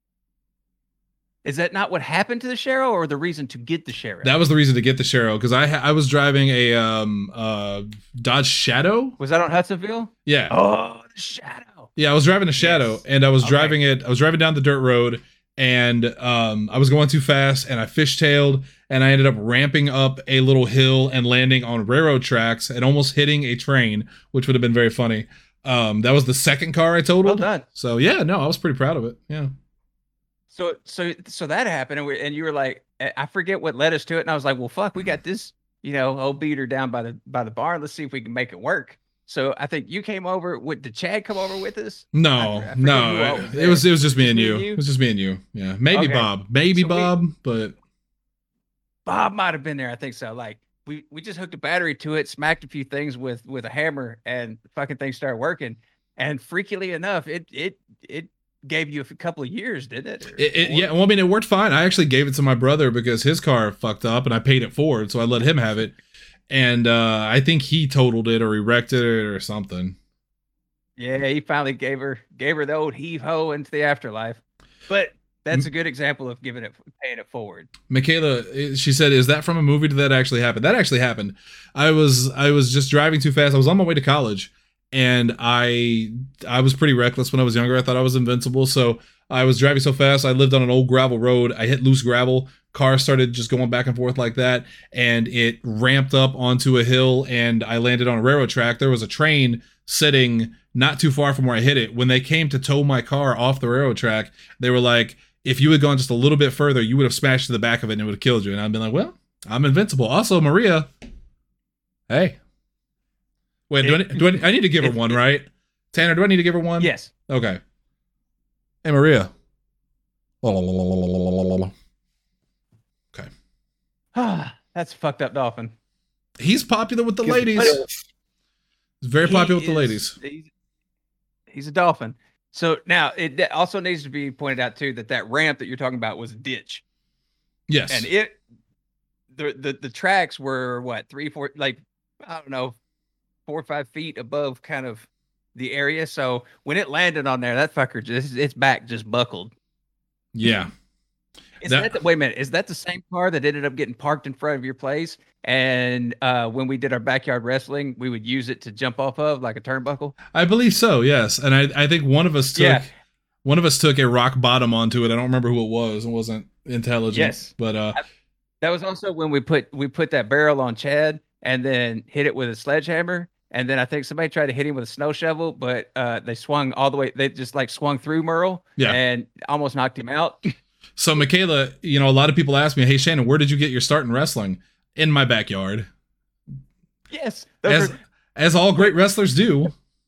Is that not what happened to the Shero, or the reason to get the Shero? That was the reason to get the Shero because I ha- I was driving a um uh Dodge Shadow. was that on Hudsonville? Yeah, Oh, the Shadow. yeah. I was driving a Shadow Yes. and I was Okay. driving it. I was driving down the dirt road and um I was going too fast and I fishtailed and I ended up ramping up a little hill and landing on railroad tracks and almost hitting a train, which would have been very funny. Um, that was the second car I Well totaled. done. So yeah, no, I was pretty proud of it. Yeah. So so so that happened, and we and you were like, I I forget what led us to it, and I was like, well, fuck, we got this, you know, old beater down by the by the barn. Let's see if we can make it work. So I think you came over. With did Chad come over with us? No, I- I forget who no, all was it there. was it was just me Just and me you. and you? It was just me and you. Yeah, maybe Okay. Bob, maybe So we- Bob, but Bob might have been there. I think so. Like we we just hooked a battery to it, smacked a few things with with a hammer, and the fucking thing started working. And freakily enough, it it it gave you a f- couple of years, didn't it? Or it, it, more? yeah. Well, I mean, it worked fine. I actually gave it to my brother because his car fucked up, and I paid it forward, so I let him have it. And uh, I think he totaled it or he wrecked it or something. Yeah, he finally gave her gave her the old heave ho into the afterlife. But that's a good example of giving it paying it forward. Michaela, eh, she said, "Is that from a movie? Did that actually happen?" That actually happened. I was I was just driving too fast. I was on my way to college, and I I was pretty reckless when I was younger. I thought I was invincible, so I was driving so fast. I lived on an old gravel road. I hit loose gravel. Car started just going back and forth like that, and it ramped up onto a hill, and I landed on a railroad track. There was a train sitting not too far from where I hit it. When they came to tow my car off the railroad track, they were like, if you had gone just a little bit further, you would have smashed to the back of it and it would have killed you. And I'd been like, well, I'm invincible. Also, Maria, hey. Wait, do I, do I, I need to give her one, right? Tanner, do I need to give her one? Yes. Okay. Hey, Maria. Okay. That's a fucked up dolphin. He's popular with the Give- ladies. He's very He popular with the is- ladies. He's, he's a dolphin. So now it that also needs to be pointed out too that that ramp that you're talking about was a ditch, Yes. and it the the the tracks were what three four like I don't know four or five feet above kind of the area. So when it landed on there, that fucker just its back just buckled. Yeah. Is That- that, the, wait a minute? Is that the same car that ended up getting parked in front of your place? And uh, when we did our backyard wrestling, we would use it to jump off of like a turnbuckle. I believe so, yes. And I, I think one of us took Yeah. one of us took a rock bottom onto it. I don't remember who it was. It wasn't intelligent. Yes. But uh That was also when we put we put that barrel on Chad and then hit it with a sledgehammer. And then I think somebody tried to hit him with a snow shovel, but uh, they swung all the way. They just like swung through Merle Yeah. and almost knocked him out. so Michaela, you know, a lot of people ask me, hey Shannon, where did you get your start in wrestling? In my backyard. Yes. Those As are- as all great wrestlers do.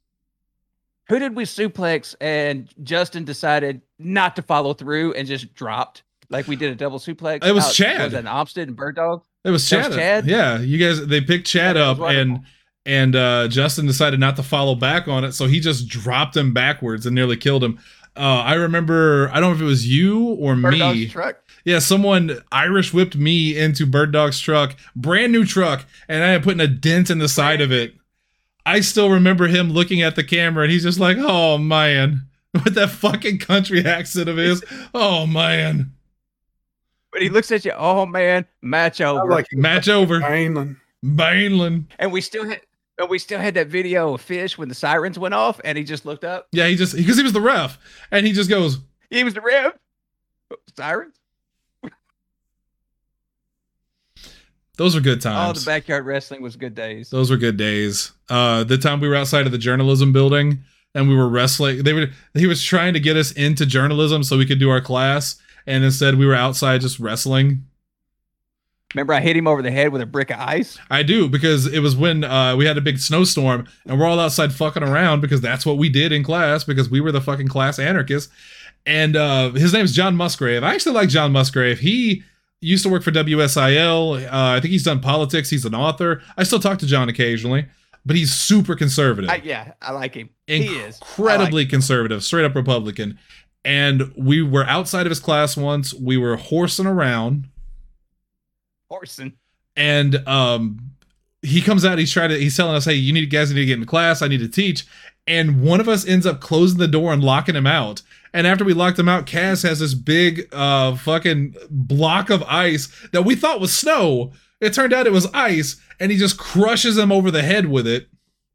who did we suplex and Justin decided not to follow through and just dropped like we did a double suplex? It was out- Chad. Was that an Obsted and Bird Dog? It was That Chad. was Chad? Yeah, you guys they picked Chad Yeah, that up was and wonderful. and uh Justin decided not to follow back on it, so he just dropped him backwards and nearly killed him. Uh I remember, I don't know if it was you or Bird me. Dog's truck. Yeah, someone Irish whipped me into Bird Dog's truck, brand new truck, and I had put in a dent in the side of it. I still remember him looking at the camera and he's just like, oh man, with that fucking country accent of his. Oh man. But he looks at you, oh man, match I over. like Match over. Mainland. Bainland. and we still had and we still had that video of Fish when the sirens went off and he just looked up. Yeah, he just, because he was the ref, and he just goes, He was the ref. Sirens? those were good Oh, times. the backyard wrestling was good days. Those were good days. Uh, the time we were outside of the journalism building and we were wrestling, they were, he was trying to get us into journalism so we could do our class. And instead we were outside just wrestling. Remember I hit him over the head with a brick of ice? I do, because it was when uh, we had a big snowstorm and we're all outside fucking around because that's what we did in class, because we were the fucking class anarchists. And uh, his name's John Musgrave. I actually like John Musgrave. He used to work for W S I L. Uh, I think he's done politics. He's an author. I still talk to John occasionally, but he's super conservative. I, yeah, I like him. he is. Incredibly I like conservative, straight up Republican. And we were outside of his class once. We were horsing around. Horson. And um he comes out, he's trying to he's telling us, hey, you need guys need to get into class, I need to teach. And one of us ends up closing the door and locking him out. And after we locked him out, Kaz has this big uh fucking block of ice that we thought was snow. It turned out it was ice, and he just crushes him over the head with it.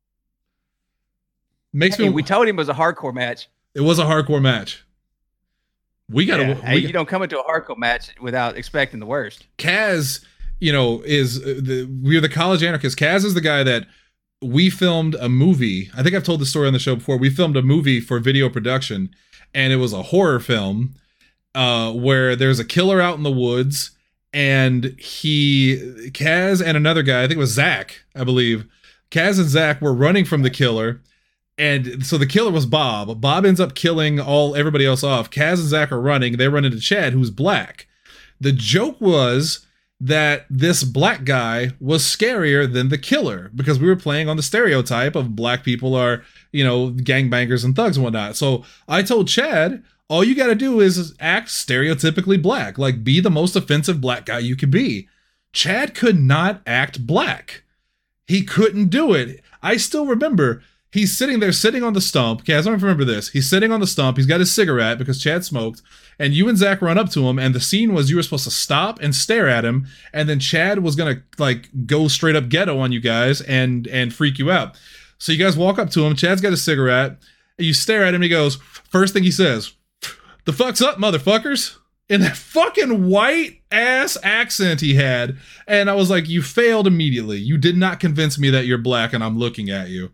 Makes Hey, me we told him it was a hardcore match. it was a hardcore match. We gotta Yeah, we, hey, you don't come into a hardcore match without expecting the worst. Kaz, you know, is uh, the we're the college anarchists. Kaz is the guy that we filmed a movie. I think I've told the story on the show before. We filmed a movie for video production, and it was a horror film uh, where there's a killer out in the woods, and he, Kaz and another guy, I think it was Zach, I believe. Kaz and Zach were running from the killer. And so the killer was Bob. Bob ends up killing all everybody else off. Kaz and Zach are running. They run into Chad, who's black. The joke was that this black guy was scarier than the killer, because we were playing on the stereotype of black people are, you know, gangbangers and thugs and whatnot. So I told Chad, all you got to do is act stereotypically black, like be the most offensive black guy you could be. Chad could not act black. He couldn't do it. I still remember he's sitting there, sitting on the stump. Okay, I don't remember this. He's sitting on the stump. He's got his cigarette because Chad smoked. And you and Zach run up to him, and the scene was you were supposed to stop and stare at him, and then Chad was gonna like go straight up ghetto on you guys and and freak you out. So you guys walk up to him. Chad's got a cigarette. And you stare at him. And he goes, first thing he says, "The fuck's up, motherfuckers?" In that fucking white ass accent he had. And I was like, you failed immediately. You did not convince me that you're black and I'm looking at you.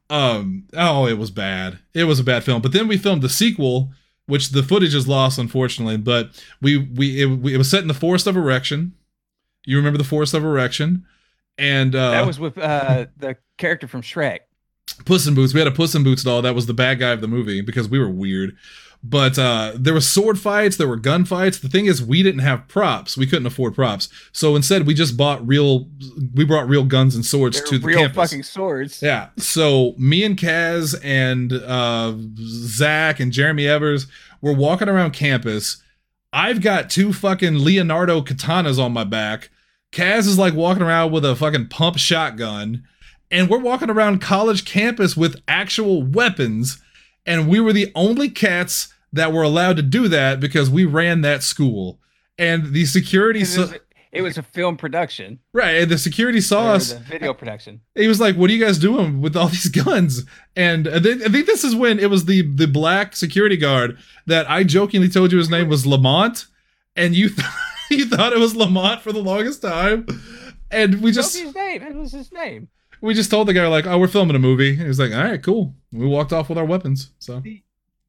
Um, oh, it was bad. It was a bad film. But then we filmed the sequel, which the footage is lost, unfortunately. But we, we, it, we, it was set in the Forest of Erection. You remember the Forest of Erection? And, uh, that was with, uh, the character from Shrek. Puss in Boots. We had a Puss in Boots doll. That was the bad guy of the movie because we were weird. But uh, there were sword fights, there were gun fights. The thing is, we didn't have props. We couldn't afford props. So instead, we just bought real, we brought real guns and swords They're to the real campus. fucking swords. Yeah. So me and Kaz and uh, Zach and Jeremy Evers were walking around campus. I've got two fucking Leonardo katanas on my back. Kaz is like walking around with a fucking pump shotgun. And we're walking around college campus with actual weapons. And we were the only cats that were allowed to do that because we ran that school. And the security It saw... was, it was a film production. Right, and the security saw Or us. the video production. He was like, "What are you guys doing with all these guns?" And I think, I think this is when it was the, the black security guard that I jokingly told you his name was Lamont. And you, th- you thought it was Lamont for the longest time. And we just... What was his name? It was his name. We just told the guy, like, "Oh, we're filming a movie." And he was like, "All right, cool." And we walked off with our weapons. So The,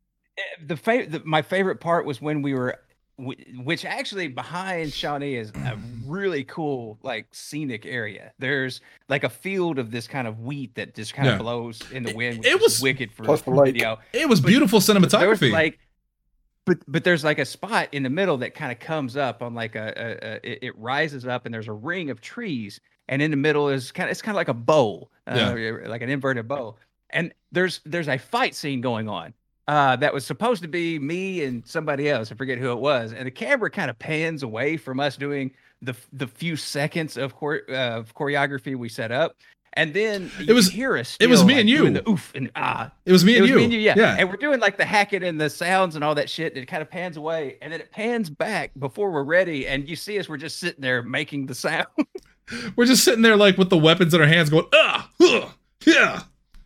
the, fa- the my favorite part was when we were, which actually behind Shawnee is a really cool, like, scenic area. There's like a field of this kind of wheat that just kind Yeah. of blows in the wind. It- Which it is was- wicked for Plus the lake. video. it was But- beautiful But there was cinematography. like, but but there's like a spot in the middle that kind of comes up on like a, a, a it, it rises up and there's a ring of trees, and in the middle is kind of it's kind of like a bow, uh, like an inverted bow. And there's there's a fight scene going on. Uh, that was supposed to be me and somebody else. I forget who it was. And the camera kind of pans away from us doing the the few seconds of, chore- uh, of choreography we set up. And then It was- you hear us. it was still, me like, and you. doing the oof and ah. it was me It and was you. me and you, yeah. yeah. And we're doing like the hacking and the sounds and all that shit. And it kind of pans away, and then it pans back before we're ready. And you see us, we're just sitting there making the sound. We're just sitting there like with the weapons in our hands going, ah, ugh, yeah.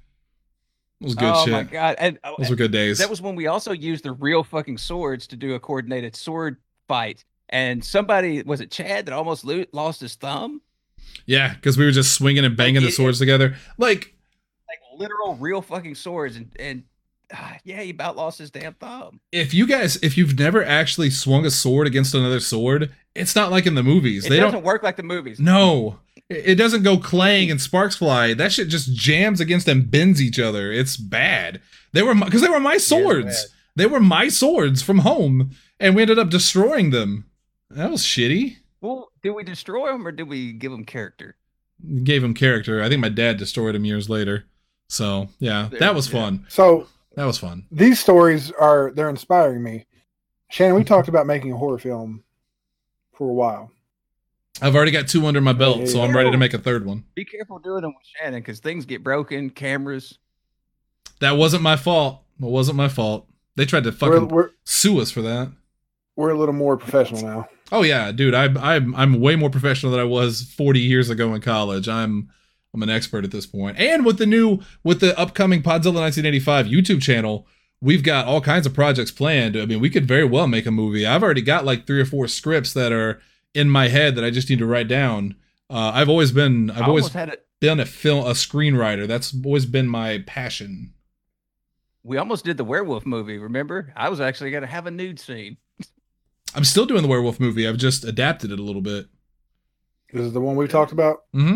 It was good oh shit. my god! And uh, Those were good days. that was when we also used the real fucking swords to do a coordinated sword fight. And somebody, was it Chad, that almost lo- lost his thumb? Yeah, because we were just swinging and banging Like, the it- swords together. Like, Like literal, real fucking swords. And and ah, yeah, he about lost his damn thumb. if you guys, if you've never actually swung a sword against another sword, it's not like in the movies. It they doesn't don't. work like the movies. No, it it doesn't go clang and sparks fly. That shit just jams against and bends each other. It's bad. They were because they were my swords. bad. They were my swords from home, and we ended up destroying them. That was shitty. Well, did we destroy them or did we give them character? Gave him character. I think my dad destroyed him years later. So yeah, There- that was yeah. fun. So That was fun. these stories are they're inspiring me. Shannon, we talked about making a horror film for a while. I've already got two under my belt, Hey, so I'm ready to make a third one. Be careful doing them with Shannon because things get broken, cameras. That wasn't my fault. It wasn't my fault. They tried to We're, fucking we're sue us for that. we're a little more professional now. Oh yeah, dude. I, I'm I'm way more professional than I was forty years ago in college. I'm I'm an expert at this point. And with the new with the upcoming Podzilla nineteen eighty-five YouTube channel, we've got all kinds of projects planned. I mean, we could very well make a movie. I've already got like three or four scripts that are in my head that I just need to write down. Uh, I've always been I've I always almost had it. been a film a screenwriter. That's always been my passion. We almost did the werewolf movie. Remember? I was actually going to have a nude scene. I'm still doing the werewolf movie. I've just adapted it a little bit. This is the one we talked about. Mm-hmm.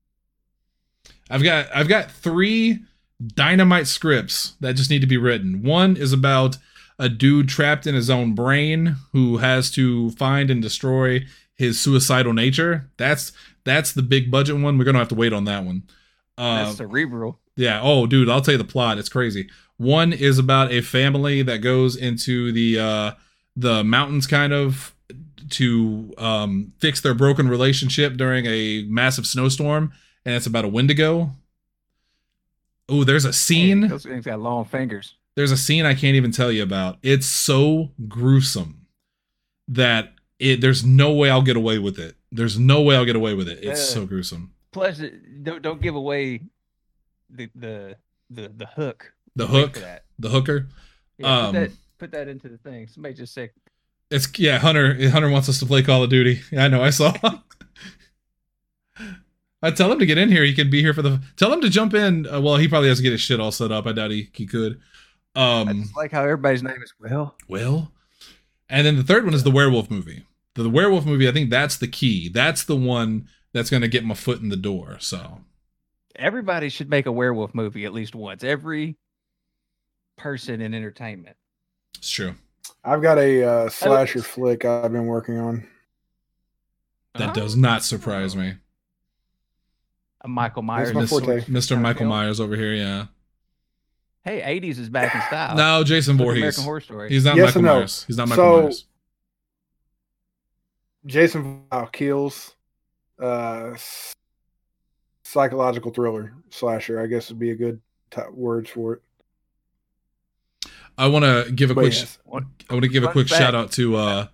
I've got I've got three dynamite scripts that just need to be written. One is about a dude trapped in his own brain who has to find and destroy his suicidal nature. That's that's the big budget one. We're gonna have to wait on that one. Uh, That's cerebral. yeah. Oh, dude, I'll tell you the plot. It's crazy. One is about a family that goes into the uh, the mountains, kind of, to um, fix their broken relationship during a massive snowstorm, and it's about a Wendigo. Oh, there's a Hey, scene. those things got long fingers. There's a scene I can't even tell you about. It's so gruesome that it. There's no way I'll get away with it. There's no way I'll get away with it. It's Uh, so gruesome. Plus, it- don't don't give away the the the, the hook. The Wait hook, for that. the hooker. Yeah, Um, put that put that into the thing. Somebody just say It's yeah, Hunter. Hunter wants us to play Call of Duty. Yeah, I know. I saw. I tell him to get in here. He can be here for the. Tell him to jump in. Uh, well, he probably has to get his shit all set up. I doubt he, he could. Um, I just like how everybody's name is Will. Will. And then the third one is the werewolf movie. The, the werewolf movie. I think that's the key. That's the one that's going to get my foot in the door. So Everybody should make a werewolf movie at least once. Every person in entertainment. it's true. I've got a uh, slasher flick I've been working on. That Oh. does not surprise me. A Michael Myers. my Mister forte. Mister kind of Michael film. Myers over here. Yeah. Hey, eighties is back in style. No, Jason Look at Voorhees. American Horror Story. He's not Yes Michael and no. Myers. He's not Michael So- Myers. Jason Voorhees kills. Uh, s- psychological thriller slasher, I guess would be a good t- words for it. I want to give a But quick. yes. I want to give a Fun quick fact. shout out to uh,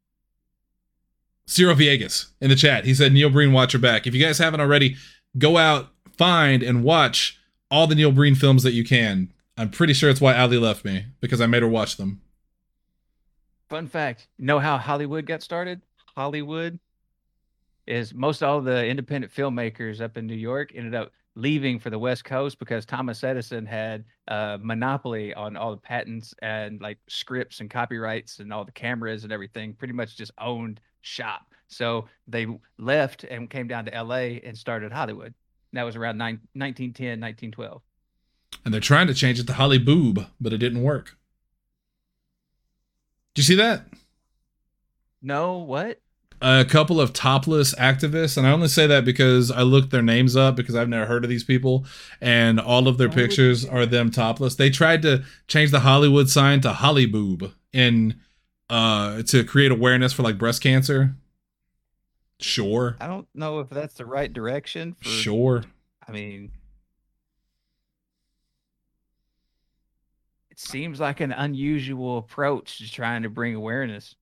Ciro Viegas in the chat. He said Neil Breen watch her back. If you guys haven't already, go out, find, and watch all the Neil Breen films that you can. I'm pretty sure it's why Ali left me, because I made her watch them. Fun fact: you know how Hollywood got started? Hollywood is most all the independent filmmakers up in New York ended up leaving for the West Coast because Thomas Edison had a monopoly on all the patents and like scripts and copyrights and all the cameras and everything. Pretty much just owned shop. So they left and came down to L A and started Hollywood. And that was around nine, nineteen ten, nineteen twelve. And they're trying to change it to Holly Boob, but it didn't work. Did you see that? No, what? A couple of topless activists, and I only say that because I looked their names up because I've never heard of these people, and all of their Why would pictures you do are them topless. They tried to change the Hollywood sign to Holly Boob in uh to create awareness for like breast cancer. Sure. I don't know if that's the right direction for Sure. I mean, it seems like an unusual approach to trying to bring awareness.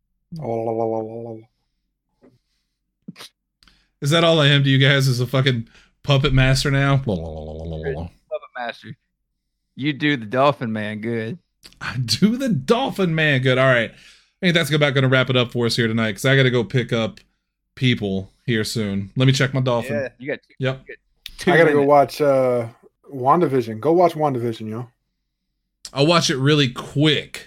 Is that all I am to you guys as a fucking puppet master now? Puppet Master, you do the Dolphin Man good. I do the Dolphin Man good. All right. I think that's about going to wrap it up for us here tonight because I got to go pick up people here soon. Let me check my Dolphin. Yeah, you got two, Yep. you got two I gotta go minutes. watch uh, WandaVision. Go watch WandaVision, yo. I'll watch it really quick.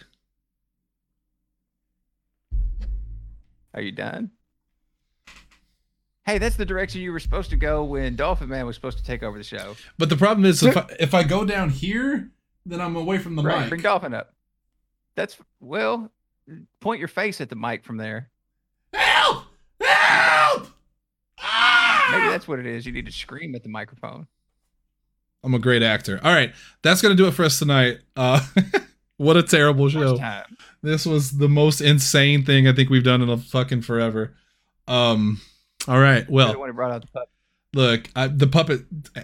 Are you done? Hey, that's the direction you were supposed to go when Dolphin Man was supposed to take over the show. But the problem is, if I, if I go down here, then I'm away from the Right, mic. bring Dolphin up. That's well, point your face at the mic from there. Help! Help! Ah! Maybe that's what it is. You need to scream at the microphone. I'm a great actor. All right, that's gonna do it for us tonight. Uh, what a terrible show. First time. This was the most insane thing I think we've done in a fucking forever. Um, all right, Well, well, when he brought out the puppet. look, I, the puppet.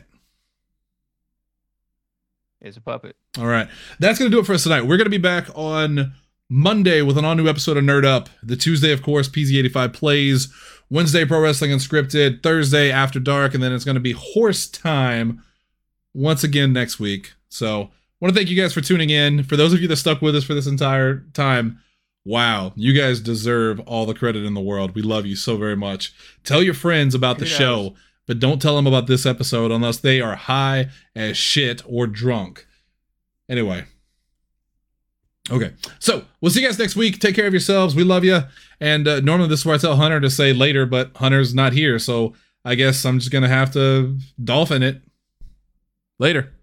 Is a puppet. All right, that's gonna do it for us tonight. We're gonna be back on Monday with an all new episode of Nerd Up. The Tuesday, of course, P Z eighty-five plays. Wednesday, Pro Wrestling Unscripted. Thursday, After Dark, and then it's gonna be Horse Time once again next week. So, I want to thank you guys for tuning in. For those of you that stuck with us for this entire time, wow, you guys deserve all the credit in the world. We love you so very much. Tell your friends about the Kudos. show, but don't tell them about this episode unless they are high as shit or drunk. Anyway. Okay, so we'll see you guys next week. Take care of yourselves. We love you. And uh, normally this is where I tell Hunter to say later, but Hunter's not here. So I guess I'm just going to have to dolphin it. Later.